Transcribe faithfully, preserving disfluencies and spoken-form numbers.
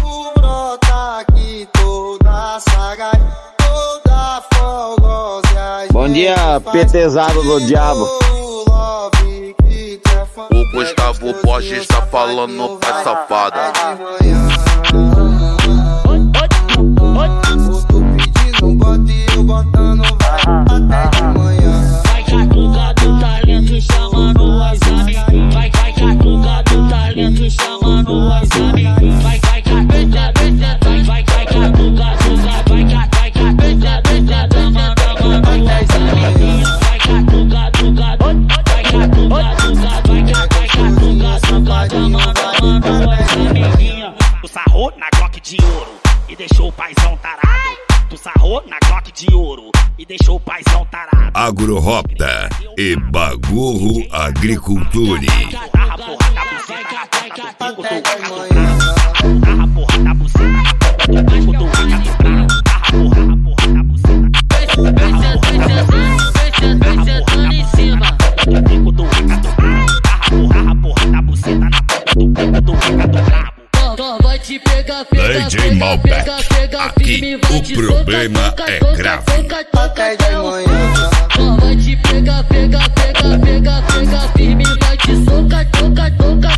brota aqui toda saga, toda fogosa. Bom dia, petezado do diabo. O Gustavo Borges está falando pra safada. Eu tô pedindo um bote e eu botando vai até de manhã. Vai catuca do talento chamando as amigas. Vai, vai catuca do talento chamando as amigas. Vai, vai catuca, vai, vai, vai catuca, vai, vai, vai catuca, deixa dama, dama, as amiguinhas. Vai catuca, tuca, vai catuca, vai, vai catuca, tuca, dama, dama, as amiguinhas. O sarrou na Glock de ouro e deixou o paizão tarado. Tu sarrou na Glock de ouro e deixou o paizão tarado. Agrorota e Bagorro Agriculture. Tarra porra da buceta, tarra porra da buceta, tarra porra da buceta. Vem sentando em cima. Tarra porra da buceta na porta do bico do bico do brabo. Vai te pegar, pega, D J Malbec, aqui o problema é grave. Até de manhã. Vai te pegar, pega, pega, pega, pega firme, vai te socar, toca, toca.